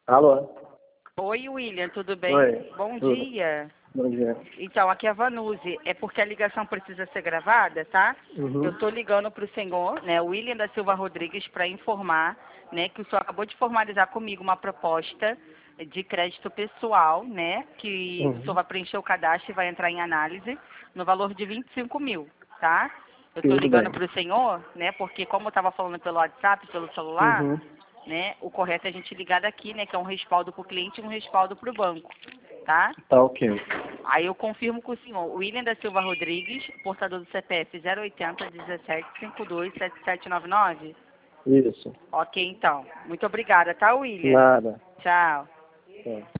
Alô? Oi, William, tudo bem? Oi, Bom tudo. dia. Bom dia. Então, aqui é a Vanuzi. É porque a ligação precisa ser gravada, tá? Uhum. Eu estou ligando para o senhor, né, William da Silva Rodrigues, para informar, né, que o senhor acabou de formalizar comigo uma proposta de crédito pessoal, né, que o senhor vai preencher o cadastro e vai entrar em análise no valor de 25 mil, tá? Eu estou Tudo ligando bem. para o senhor, né, porque como eu estava falando pelo WhatsApp, pelo celular, Uhum. né, o correto é a gente ligar daqui, né, que é um respaldo para o cliente e um respaldo para o banco, tá? Tá ok. Aí eu confirmo com o senhor, William da Silva Rodrigues, portador do CPF 080 17 52 7799. Isso. Ok, então. Muito obrigada, tá, William? Nada. Tchau. Tá.